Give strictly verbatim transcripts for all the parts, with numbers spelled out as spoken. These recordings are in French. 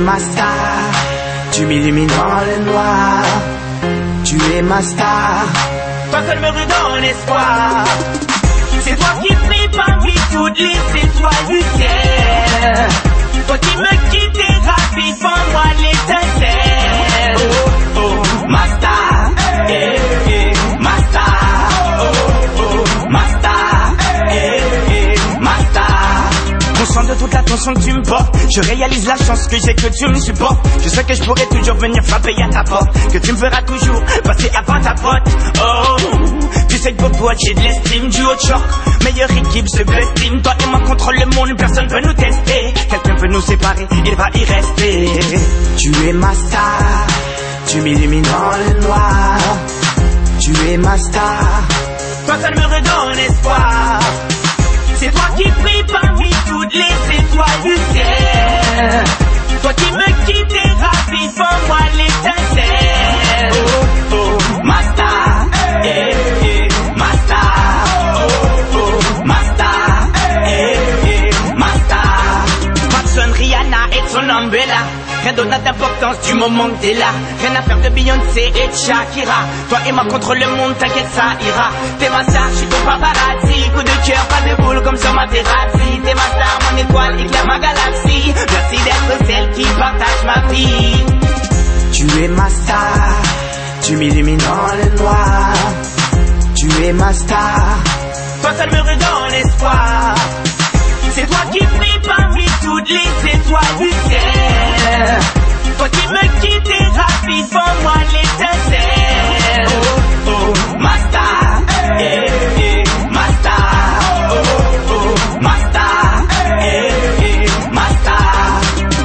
ma star, tu m'illumines dans le noir. Tu es ma star, toi seul me redonne espoir. C'est toi qui brille parmi toutes les étoiles du ciel. Toi qui me quittes et ravives en moi l'étincelle. Oh, oh, ma star, eh, eh, ma star. Oh, oh, ma star, eh, eh, ma star. Conscient de toute l'attention que tu me portes, je réalise la chance que j'ai que tu me supportes. Je sais que je pourrais toujours venir frapper à ta porte, que tu me feras toujours passer avant ta porte. Oh, tu sais que pour toi j'ai de l'estime, du haut de choc. Meilleure équipe, ce best team. Toi et moi contre le monde, personne peut nous tester. Quelqu'un peut nous séparer, il va y rester. Tu es ma star, tu m'illumines dans le noir. Tu es ma star, toi seul me redonne espoir. C'est toi qui brille parmi toutes les étoiles du ciel. Toi qui me quittes et ravives en moi l'étincelle. Oh, oh, ma star, eh, eh, ma star. Oh, oh, ma star, eh, eh, ma star. Watson, Rihanna et son umbrella. Rien d'autre n'a d'importance du moment que t'es là. Rien à faire de Beyoncé et de Shakira. Toi et moi contre le monde, t'inquiète ça ira. T'es ma star, j'suis ton paparazzi. Coup de cœur, pas de boule comme sur ma terrasse. T'es ma star, mon étoile, éclaire ma galaxie. Merci d'être celle qui partage ma vie. Tu es ma star, tu m'illumines dans le noir. Tu es ma star, toi seul me redonne espoir. C'est toi qui brille parmi toutes les étoiles du ciel. Toi qui me quittes et ravives en moi l'étincelle. Oh, oh, ma star, eh, eh, ma star. Oh, oh, ma star, eh, eh, ma star.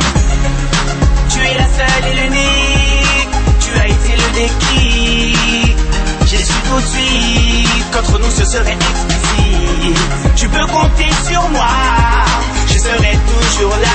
Tu es la seule et l'unique, tu as été le déclic. J'ai su tout de suite qu'entre nous ce serait explicite. Tu peux compter sur moi, je serai toujours là.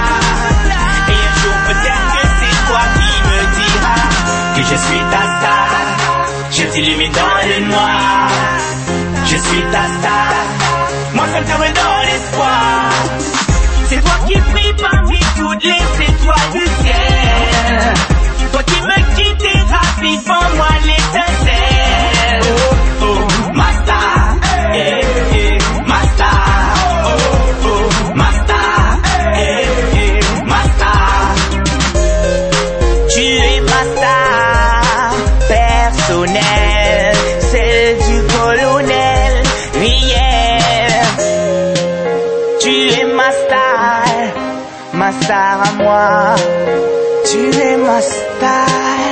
Et un jour peut-être que c'est toi qui me diras que je suis ta star. Je t'illumine dans le noir. Je suis ta star, moi seul te redonne espoir. C'est toi qui brille parmi toutes les étoiles du ciel. Toi qui me quittes et ravives en moi l'étincelle. Oh, oh, ma star, eh, eh, ma star. Oh, oh, ma star, eh, eh, ma star. Tu es ma star personnelle, celle du colonel, yeah. Tu es ma star, ma star à moi. Tu es ma star.